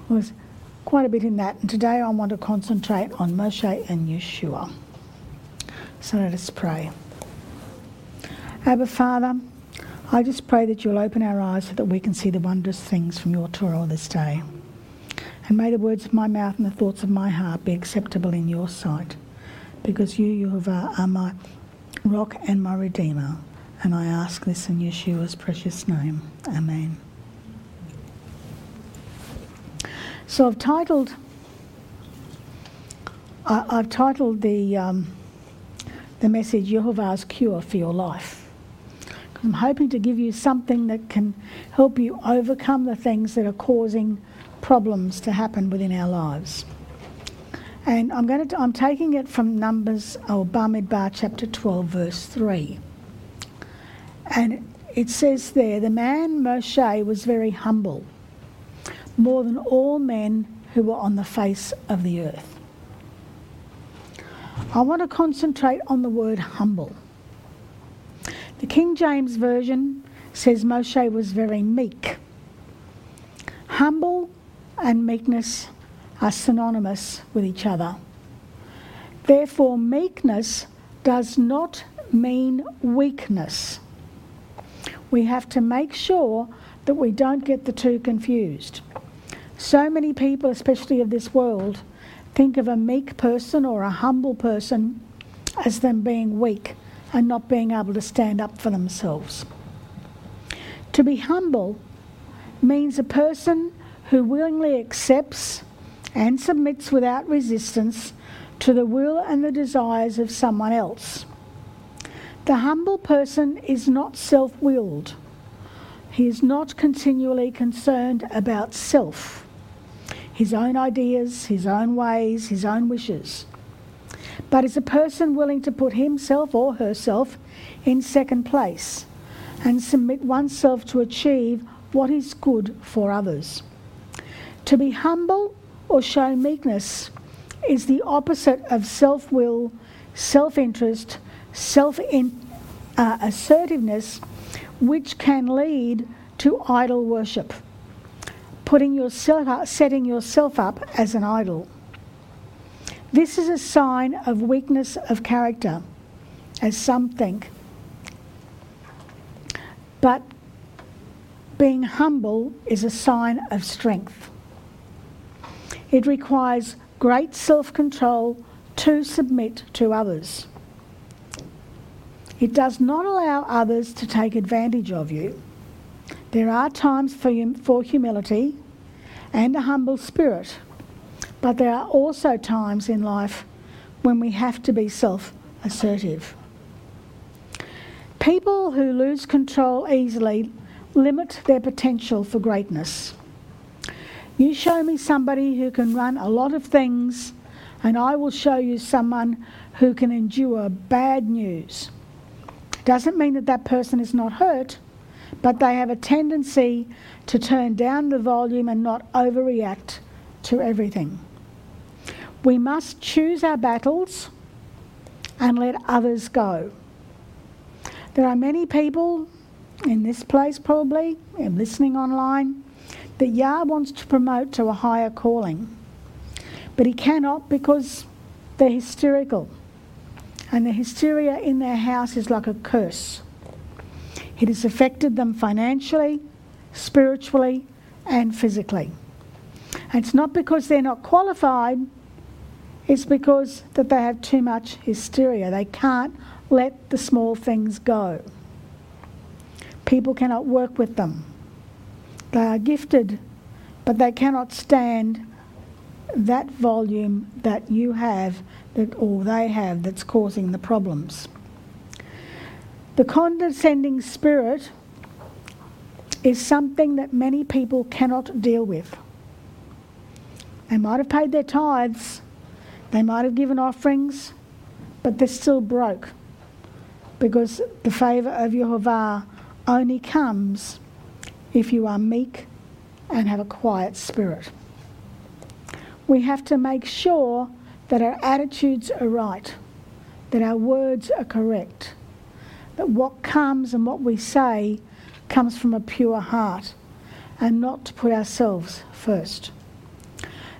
was quite a bit in that. And today I want to concentrate on Moshe and Yeshua. So let us pray. Abba Father, I just pray that you'll open our eyes so that we can see the wondrous things from your Torah this day. And may the words of my mouth and the thoughts of my heart be acceptable in your sight, because you, Yehovah, are my rock and my redeemer. And I ask this in Yeshua's precious name. Amen. So I've titled the message Yehovah's Cure for Your Life. I'm hoping to give you something that can help you overcome the things that are causing problems to happen within our lives. And I'm taking it from Numbers, or Bamidbar, chapter 12, verse 3. And it says there, the man Moshe was very humble, more than all men who were on the face of the earth. I want to concentrate on the word humble. The King James Version says Moshe was very meek. Humble and meekness are synonymous with each other. Therefore, meekness does not mean weakness. We have to make sure that we don't get the two confused. So many people, especially of this world, think of a meek person or a humble person as them being weak and not being able to stand up for themselves. To be humble means a person who willingly accepts and submits without resistance to the will and the desires of someone else. The humble person is not self-willed. He is not continually concerned about self, his own ideas, his own ways, his own wishes, but is a person willing to put himself or herself in second place and submit oneself to achieve what is good for others. To be humble or show meekness is the opposite of self-will, self-interest, assertiveness, which can lead to idol worship, setting yourself up as an idol. This is a sign of weakness of character, as some think. But being humble is a sign of strength. It requires great self-control to submit to others. It does not allow others to take advantage of you. There are times for humility and a humble spirit, but there are also times in life when we have to be self-assertive. People who lose control easily limit their potential for greatness. You show me somebody who can run a lot of things, and I will show you someone who can endure bad news. Doesn't mean that that person is not hurt, but they have a tendency to turn down the volume and not overreact to everything. We must choose our battles and let others go. There are many people in this place probably, and listening online, that Yah wants to promote to a higher calling. But he cannot because they're hysterical. And the hysteria in their house is like a curse. It has affected them financially, spiritually, and physically. And it's not because they're not qualified, it's because that they have too much hysteria. They can't let the small things go. People cannot work with them. They are gifted, but they cannot stand that volume that you have, or they have, that's causing the problems. The condescending spirit is something that many people cannot deal with. They might have paid their tithes, they might have given offerings, but they're still broke, because the favour of Yehovah only comes if you are meek and have a quiet spirit. We have to make sure that our attitudes are right, that our words are correct, that what comes and what we say comes from a pure heart, and not to put ourselves first.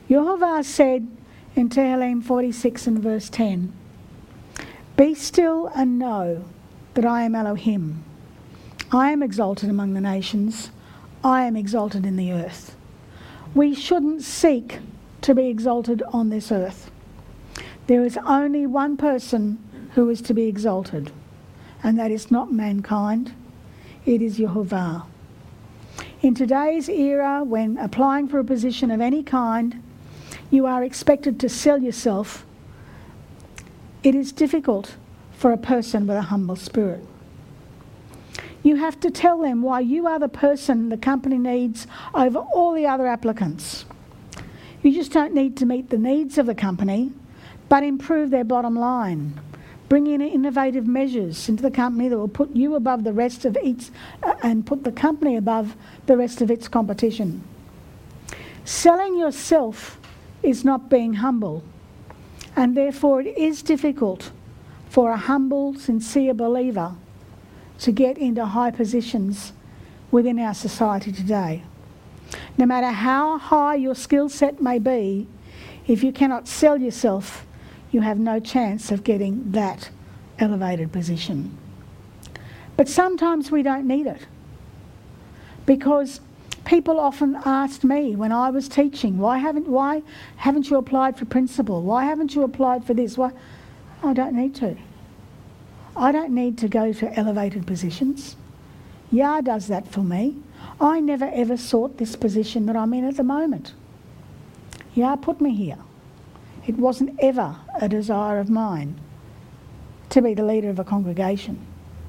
Yehovah said in Tehillim 46 and verse 10, "Be still and know that I am Elohim. I am exalted among the nations. I am exalted in the earth." We shouldn't seek to be exalted on this earth. There is only one person who is to be exalted, and that is not mankind. It is Yehovah. In today's era, when applying for a position of any kind, you are expected to sell yourself, it is difficult for a person with a humble spirit. You have to tell them why you are the person the company needs over all the other applicants. You just don't need to meet the needs of the company, but improve their bottom line. Bring in innovative measures into the company that will put you above the rest of its and put the company above the rest of its competition. Selling yourself is not being humble, and therefore it is difficult for a humble, sincere believer to get into high positions within our society today. No matter how high your skill set may be, if you cannot sell yourself, you have no chance of getting that elevated position. But sometimes we don't need it, because people often asked me when I was teaching, why haven't you applied for principal? Why haven't you applied for this? Why? I don't need to. I don't need to go to elevated positions. Yah does that for me. I never ever sought this position that I'm in at the moment. Yah put me here. It wasn't ever a desire of mine to be the leader of a congregation,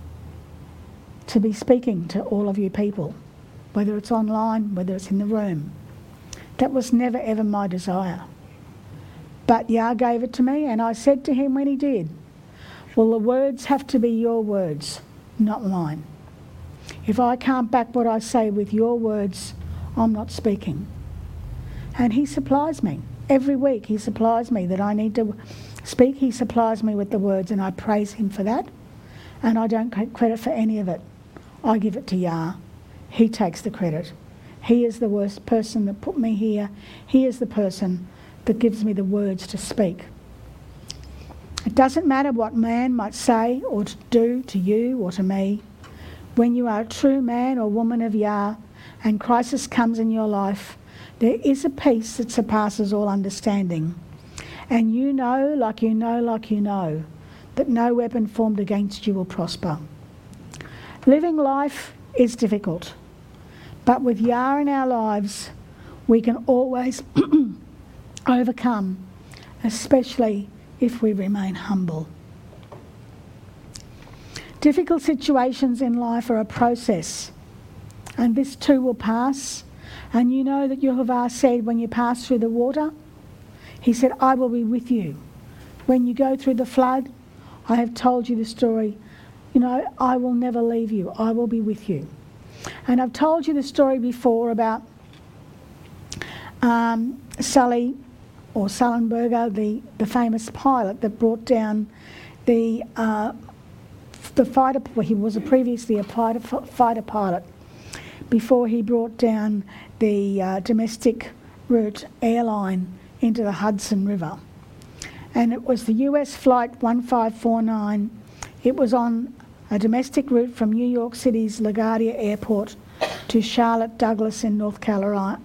to be speaking to all of you people, whether it's online, whether it's in the room. That was never ever my desire. But Yah gave it to me, and I said to him when he did, well, the words have to be your words, not mine. If I can't back what I say with your words, I'm not speaking. And he supplies me. Every week he supplies me that I need to speak. He supplies me with the words, and I praise him for that. And I don't take credit for any of it. I give it to Yah. He takes the credit. He is the worst person that put me here. He is the person that gives me the words to speak. It doesn't matter what man might say or do to you or to me. When you are a true man or woman of Yah and crisis comes in your life, there is a peace that surpasses all understanding. And you know, like you know, like you know, that no weapon formed against you will prosper. Living life is difficult, but with Yah in our lives, we can always overcome, especially if we remain humble. Difficult situations in life are a process, and this too will pass. And you know that Yehovah said when you pass through the water, he said, I will be with you. When you go through the flood, I have told you the story, I will never leave you. I will be with you. And I've told you the story before about Sully or Sullenberger, the famous pilot that brought down the fighter. Well, he was previously a fighter pilot before he brought down the domestic route airline into the Hudson River. And it was the US flight 1549. It was on a domestic route from New York City's LaGuardia Airport to Charlotte Douglas in North Carolina,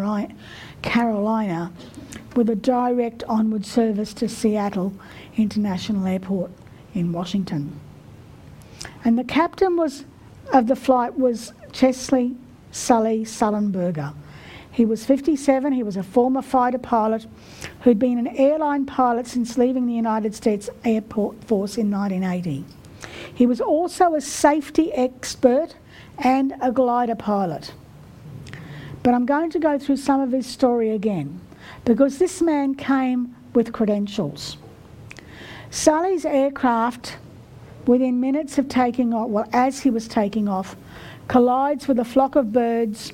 with a direct onward service to Seattle International Airport in Washington. And the captain of the flight was Chesley Sully Sullenberger. He was 57. He was a former fighter pilot who'd been an airline pilot since leaving the United States Air Force in 1980. He was also a safety expert and a glider pilot. But I'm going to go through some of his story again, because this man came with credentials. Sully's aircraft, within minutes of taking off, well, as he was taking off, collides with a flock of birds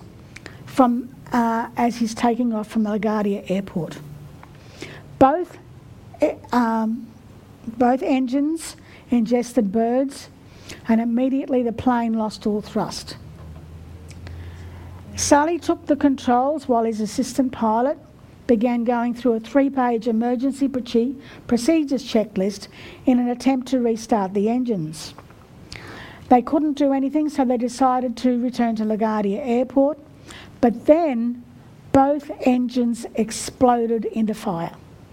as he's taking off from the LaGuardia Airport. Both engines ingested birds, and immediately the plane lost all thrust. Sully took the controls while his assistant pilot, began going through a 3-page emergency procedures checklist in an attempt to restart the engines. They couldn't do anything, so they decided to return to LaGuardia Airport, but then both engines exploded into fire.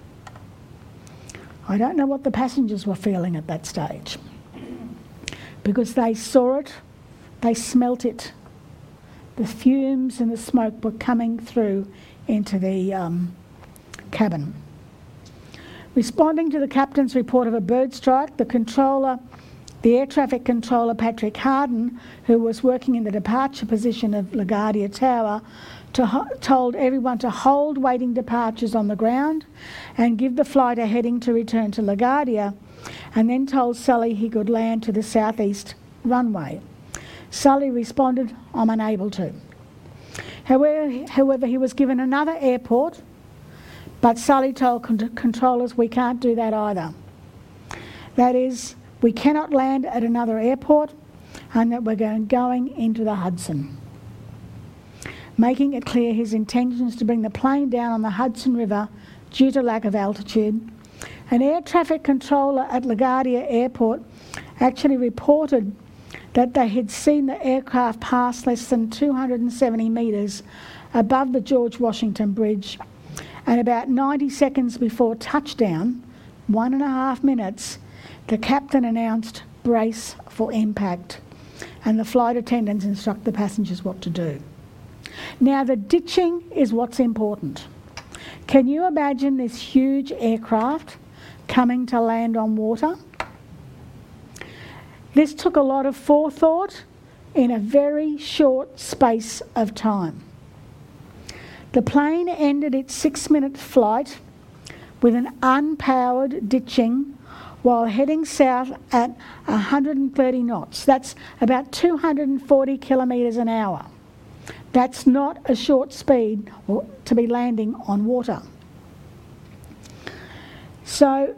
I don't know what the passengers were feeling at that stage, because they saw it, they smelt it. The fumes and the smoke were coming through into the cabin. Responding to the captain's report of a bird strike, the air traffic controller Patrick Harden, who was working in the departure position of LaGuardia Tower, told everyone to hold waiting departures on the ground and give the flight a heading to return to LaGuardia, and then told Sully he could land to the southeast runway. Sully responded, "I'm unable to." However, he was given another airport, but Sully told controllers, "We can't do that either. That is, we cannot land at another airport, and that we're going into the Hudson," making it clear his intentions to bring the plane down on the Hudson River due to lack of altitude. An air traffic controller at LaGuardia Airport actually reported that they had seen the aircraft pass less than 270 metres above the George Washington Bridge, and about 90 seconds before touchdown, 1.5 minutes, the captain announced brace for impact, and the flight attendants instruct the passengers what to do. Now, the ditching is what's important. Can you imagine this huge aircraft coming to land on water? This took a lot of forethought in a very short space of time. The plane ended its 6-minute flight with an unpowered ditching while heading south at 130 knots. That's about 240 kilometres an hour. That's not a short speed to be landing on water. So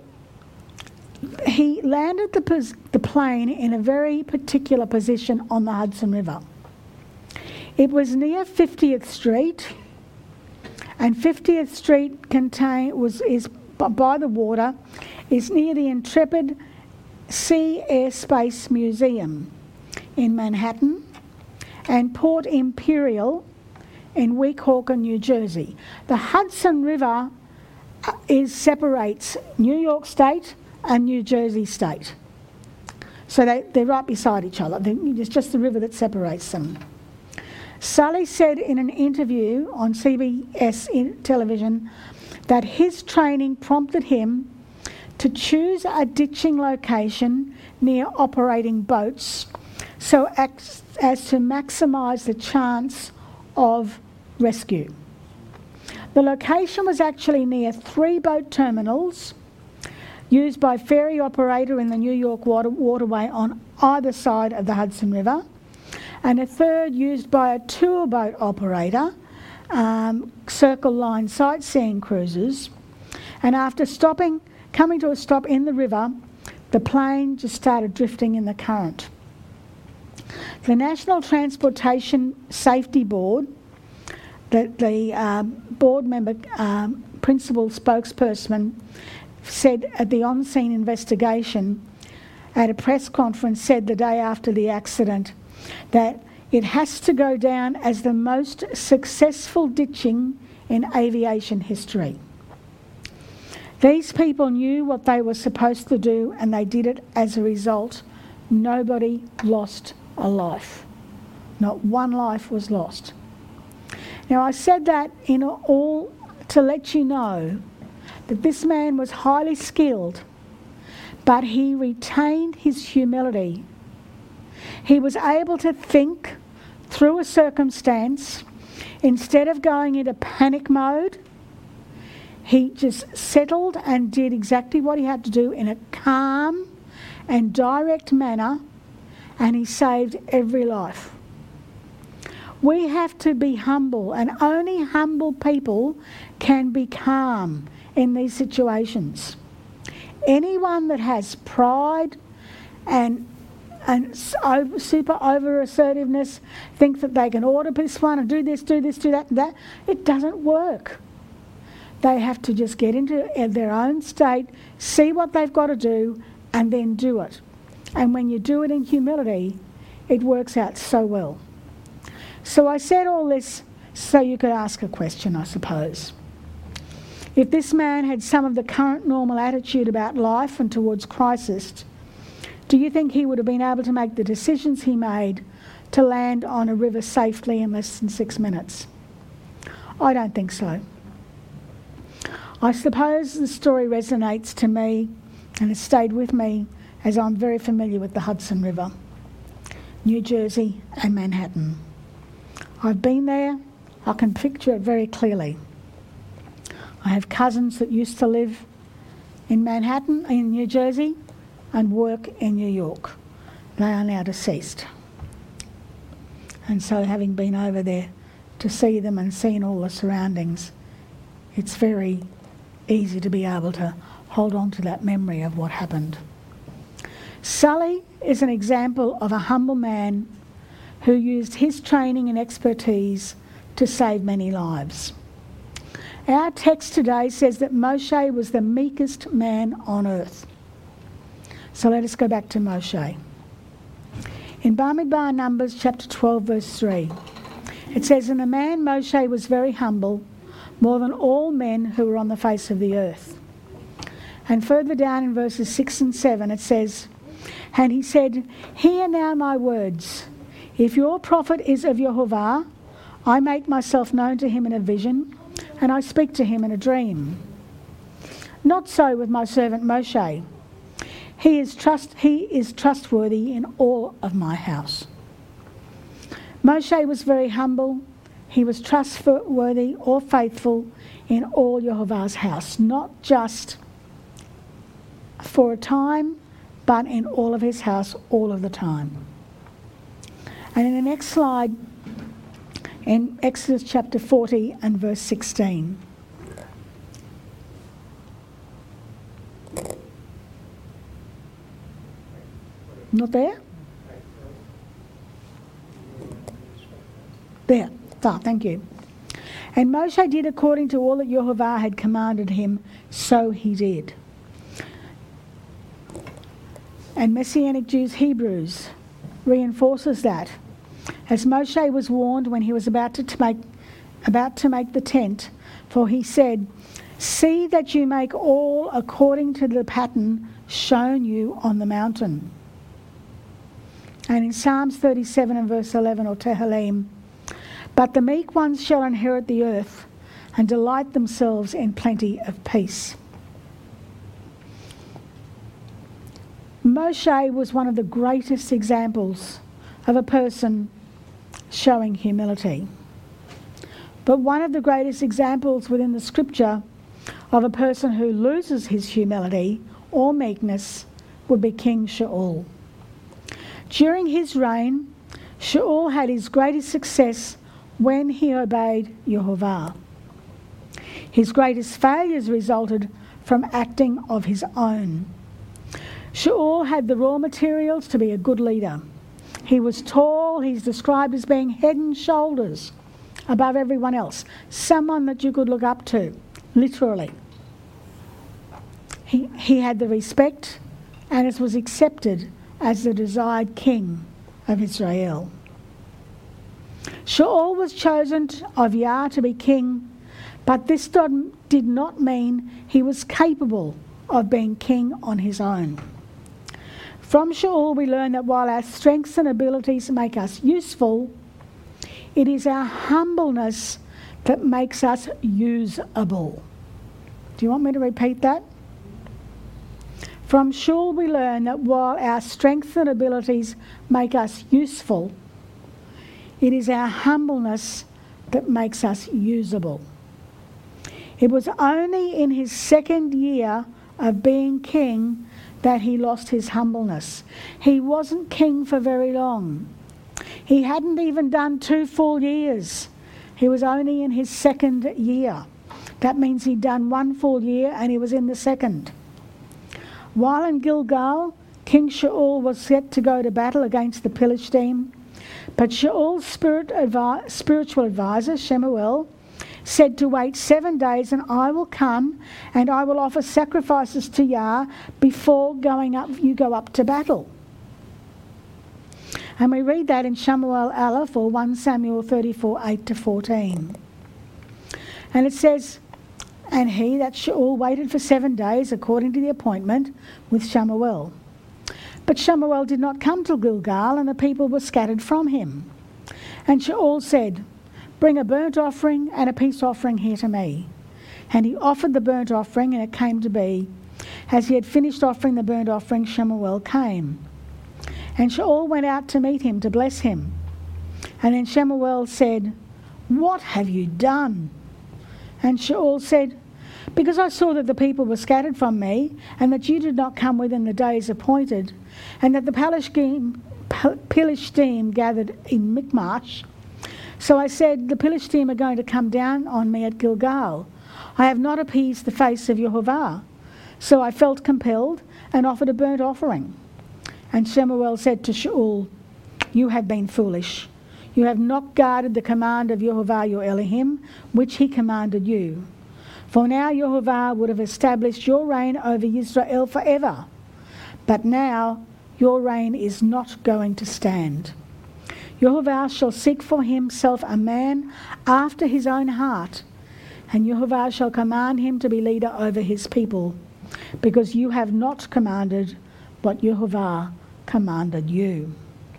he landed the plane in a very particular position on the Hudson River. It was near 50th Street, and 50th Street is by the water, is near the Intrepid Sea Air Space Museum in Manhattan and Port Imperial in Weehawken, New Jersey. The Hudson River separates New York State and New Jersey State. So they're right beside each other. It's just the river that separates them. Sully said in an interview on CBS television that his training prompted him to choose a ditching location near operating boats so as to maximise the chance of rescue. The location was actually near 3 boat terminals used by ferry operator in the New York waterway on either side of the Hudson River, and a third used by a tour boat operator, Circle Line sightseeing cruises. And after coming to a stop in the river, the plane just started drifting in the current. The National Transportation Safety Board, the board member, principal spokesperson, said at the on-scene investigation at a press conference, said the day after the accident, that it has to go down as the most successful ditching in aviation history. These people knew what they were supposed to do, and they did it. As a result, nobody lost a life. Not one life was lost. Now, I said that in all to let you know that this man was highly skilled, but he retained his humility. He was able to think through a circumstance. Instead of going into panic mode, he just settled and did exactly what he had to do in a calm and direct manner, and he saved every life. We have to be humble, and only humble people can be calm in these situations. Anyone that has pride and super over assertiveness thinks that they can order this one and do this, do that, and that. It doesn't work. They have to just get into their own state, see what they've got to do, and then do it. And when you do it in humility, it works out so well. So I said all this so you could ask a question, I suppose. If this man had some of the current normal attitude about life and towards crisis, do you think he would have been able to make the decisions he made to land on a river safely in less than 6 minutes? I don't think so. I suppose the story resonates to me and has stayed with me as I'm very familiar with the Hudson River, New Jersey and Manhattan. I've been there. I can picture it very clearly. I have cousins that used to live in Manhattan, in New Jersey, and work in New York. They are now deceased. And so having been over there to see them and seen all the surroundings, it's very easy to be able to hold on to that memory of what happened. Sully is an example of a humble man who used his training and expertise to save many lives. Our text today says that Moshe was the meekest man on earth. So let us go back to Moshe. In Bamidbar Numbers chapter 12 verse 3, it says, "And the man Moshe was very humble, more than all men who were on the face of the earth." And further down in verses 6 and 7 it says, "And he said, Hear now my words. If your prophet is of Yehovah, I make myself known to him in a vision, and I speak to him in a dream. Not so with my servant Moshe. He is trustworthy in all of my house." Moshe was very humble. He was trustworthy or faithful in all Yehovah's house, not just for a time, but in all of his house all of the time. And in the next slide, in Exodus chapter 40 and verse 16. Not there? There. Thank you. "And Moshe did according to all that Yehovah had commanded him, so he did." And Messianic Jews Hebrews reinforces that. As Moshe was warned when he was about to make the tent, for he said, "See that you make all according to the pattern shown you on the mountain." And in Psalms 37 and verse 11, or Tehillim, "But the meek ones shall inherit the earth and delight themselves in plenty of peace." Moshe was one of the greatest examples of a person showing humility. But one of the greatest examples within the scripture of a person who loses his humility or meekness would be King Shaul. During his reign, Shaul had his greatest success when he obeyed Yehovah. His greatest failures resulted from acting of his own. Shaul had the raw materials to be a good leader. He was tall. He's described as being head and shoulders above everyone else. Someone that you could look up to, literally. He had the respect and it was accepted as the desired king of Israel. Shaul was chosen of Yah to be king, but this did not mean he was capable of being king on his own. From Shaul we learn that while our strengths and abilities make us useful, it is our humbleness that makes us usable. Do you want me to repeat that? From Shaul we learn that while our strengths and abilities make us useful, it is our humbleness that makes us usable. It was only in his second year of being king that he lost his humbleness. He wasn't king for very long. He hadn't even done 2 full years. He was only in his second year. That means he'd done 1 full year and he was in the second. While in Gilgal, King Shaul was set to go to battle against the Philistine, but Shaul's spiritual advisor, Shemuel, said to wait 7 days, and I will come and I will offer sacrifices to Yah before you go up to battle. And we read that in Shemuel Aleph, or 1 Samuel 34, 8-14. And it says, and he, that Shaul, waited for 7 days according to the appointment with Shemuel. But Shemuel did not come to Gilgal, and the people were scattered from him. And Shaul said, bring a burnt offering and a peace offering here to me. And he offered the burnt offering, and it came to be, as he had finished offering the burnt offering, Shemuel came. And Shaul went out to meet him, to bless him. And then Shemuel said, what have you done? And Shaul said, because I saw that the people were scattered from me, and that you did not come within the days appointed, and that the Philistine gathered in Michmash. So I said, the Philistine are going to come down on me at Gilgal. I have not appeased the face of Yehovah. So I felt compelled and offered a burnt offering. And Shemuel said to Shaul, you have been foolish. You have not guarded the command of Yehovah your Elohim, which he commanded you. For now Yehovah would have established your reign over Israel forever. But now your reign is not going to stand. Yehovah shall seek for himself a man after his own heart, and Yehovah shall command him to be leader over his people, because you have not commanded what Yehovah commanded you.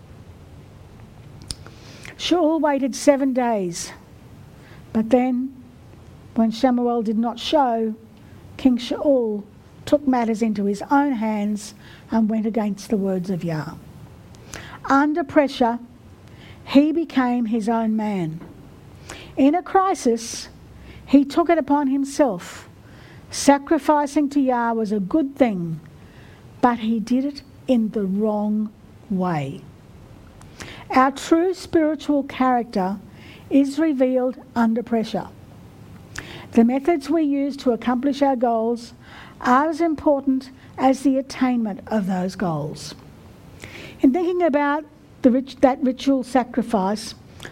Shaul waited 7 days, but then, when Shemuel did not show, King Shaul took matters into his own hands and went against the words of Yah. Under pressure, he became his own man. In a crisis, he took it upon himself. Sacrificing to Yah was a good thing, but he did it in the wrong way. Our true spiritual character is revealed under pressure. The methods we use to accomplish our goals are as important as the attainment of those goals. In thinking about that ritual sacrifice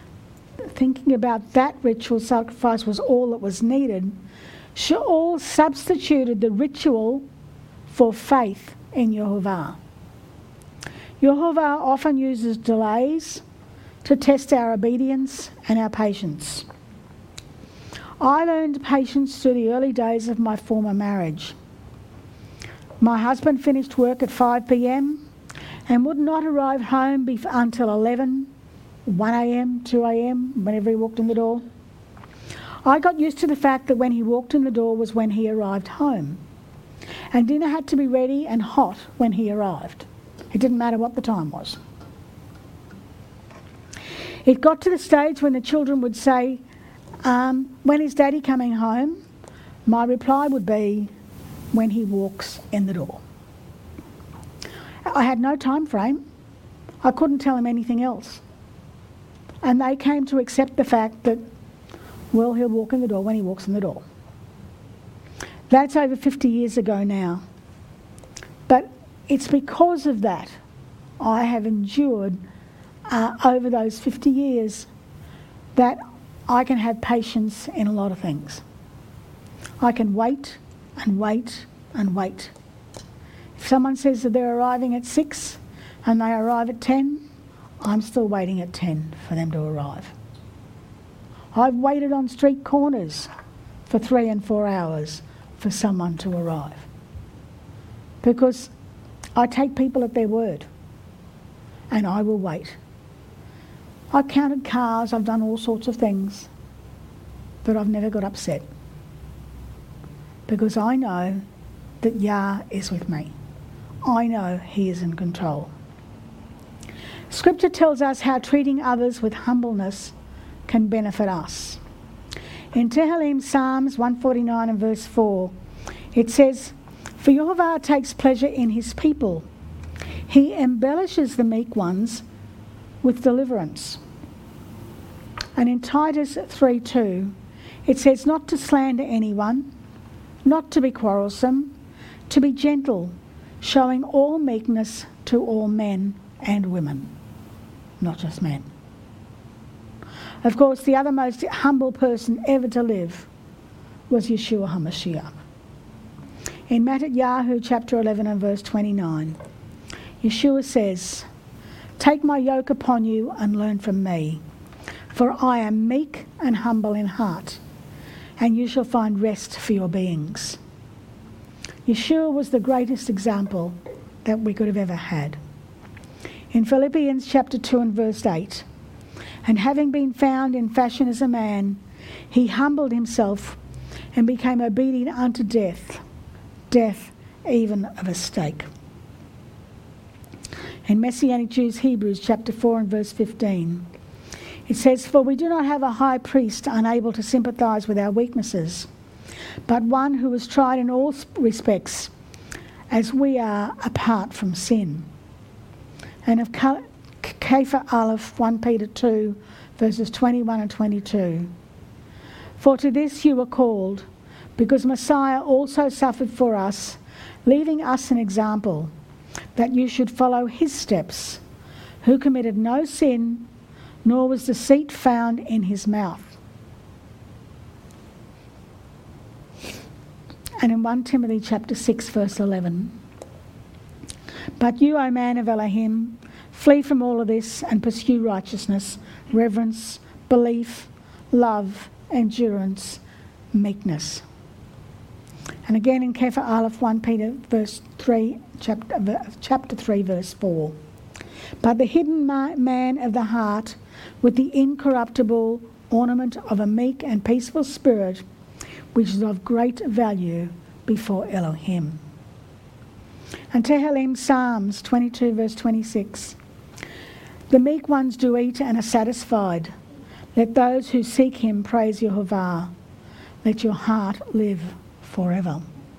was all that was needed, Shaul substituted the ritual for faith in Yehovah. Yehovah often uses delays to test our obedience and our patience. I learned patience through the early days of my former marriage. My husband finished work at 5 p.m. and would not arrive home until 11, 1 a.m, 2 a.m, whenever he walked in the door. I got used to the fact that when he walked in the door was when he arrived home, and dinner had to be ready and hot when he arrived. It didn't matter what the time was. It got to the stage when the children would say, when is Daddy coming home? My reply would be, when he walks in the door. I had no time frame. I couldn't tell him anything else. And they came to accept the fact that, well, he'll walk in the door when he walks in the door. That's over 50 years ago now. But it's because of that I have endured over those 50 years that I can have patience in a lot of things. I can wait and wait and wait. If someone says that they're arriving at 6 and they arrive at 10, I'm still waiting at 10 for them to arrive. I've waited on street corners for 3 and 4 hours for someone to arrive, because I take people at their word and I will wait. I've counted cars, I've done all sorts of things, but I've never got upset, because I know that Yah is with me. I know he is in control. Scripture tells us how treating others with humbleness can benefit us. In Tehillim Psalms 149 and verse 4, it says, "For Yehovah takes pleasure in his people. He embellishes the meek ones with deliverance." And in Titus 3:2, it says, "Not to slander anyone, not to be quarrelsome, to be gentle, showing all meekness to all men and women," not just men. Of course, the other most humble person ever to live was Yeshua HaMashiach. In Matthew chapter 11 and verse 29, Yeshua says, "Take my yoke upon you and learn from me, for I am meek and humble in heart, and you shall find rest for your beings." Yeshua was the greatest example that we could have ever had. In Philippians chapter 2 and verse 8, "And having been found in fashion as a man, he humbled himself and became obedient unto death, death even of a stake." In Messianic Jews Hebrews chapter 4 and verse 15, it says, "For we do not have a high priest unable to sympathise with our weaknesses, but one who was tried in all respects as we are apart from sin." And of Kepha Aleph 1 Peter 2 verses 21 and 22, "For to this you were called, because Messiah also suffered for us, leaving us an example, that you should follow his steps, who committed no sin, nor was deceit found in his mouth." And in 1 Timothy chapter 6 verse 11, "But you, O man of Elohim, flee from all of this and pursue righteousness, reverence, belief, love, endurance, meekness." And again in Kepha Aleph 1 Peter verse 3, chapter 3 verse 4, "But the hidden man of the heart, with the incorruptible ornament of a meek and peaceful spirit, which is of great value before Elohim." And Tehillim Psalms 22 verse 26, "The meek ones do eat and are satisfied. Let those who seek him praise Yehovah. Let your heart live forever."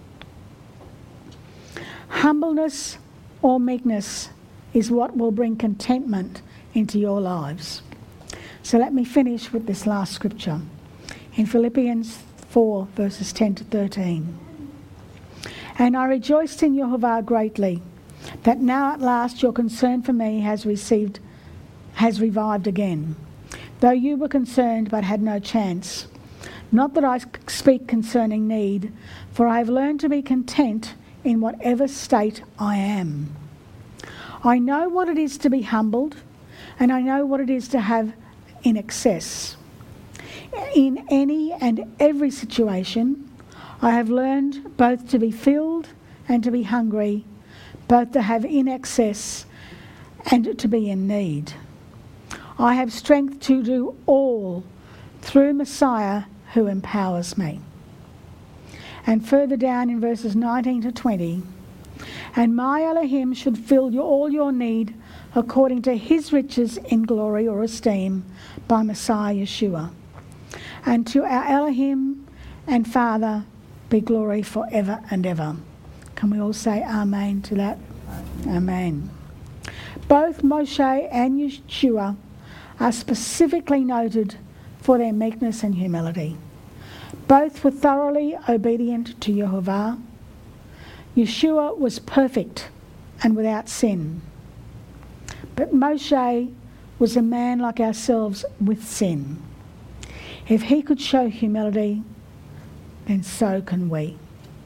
Humbleness or meekness is what will bring contentment into your lives. So let me finish with this last scripture in Philippians 4 verses 10 to 13. "And I rejoiced in Yehovah greatly, that now at last your concern for me has revived again, though you were concerned but had no chance. Not that I speak concerning need, for I have learned to be content in whatever state I am. I know what it is to be humbled, and I know what it is to have in excess. In any and every situation, I have learned both to be filled and to be hungry, both to have in excess and to be in need. I have strength to do all through Messiah who empowers me." And further down in verses 19 to 20, "And my Elohim should fill all your need according to his riches in glory or esteem by Messiah Yeshua. And to our Elohim and Father be glory forever and ever." Can we all say amen to that? Amen. Both Moshe and Yeshua are specifically noted for their meekness and humility. Both were thoroughly obedient to Yehovah. Yeshua was perfect and without sin. But Moshe was a man like ourselves with sin. If he could show humility, then so can we.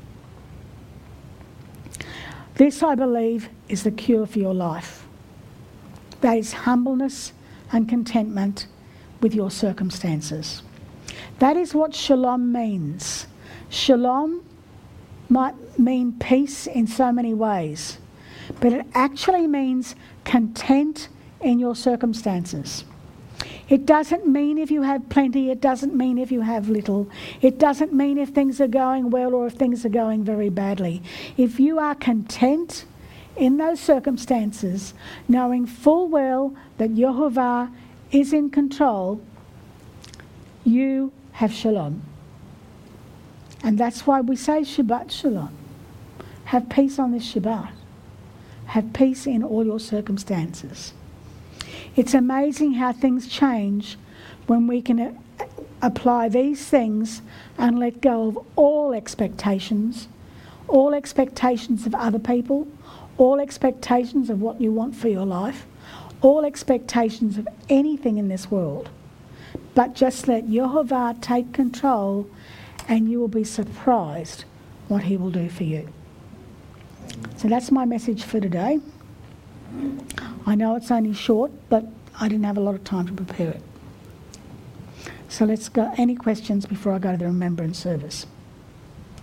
This, I believe, is the cure for your life. That is humbleness and contentment with your circumstances. That is what shalom means. Shalom might mean peace in so many ways, but it actually means content in your circumstances. It doesn't mean if you have plenty, it doesn't mean if you have little. It doesn't mean if things are going well or if things are going very badly. If you are content in those circumstances, knowing full well that Yehovah is in control, you have shalom. And that's why we say Shabbat Shalom. Have peace on this Shabbat. Have peace in all your circumstances. It's amazing how things change when we can apply these things and let go of all expectations of other people, all expectations of what you want for your life, all expectations of anything in this world. but just let Yehovah take control and you will be surprised what he will do for you. So that's my message for today. I know it's only short, but I didn't have a lot of time to prepare it. So let's go. Any questions before I go to the remembrance service?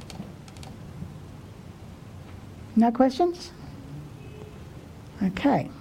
No questions? Okay.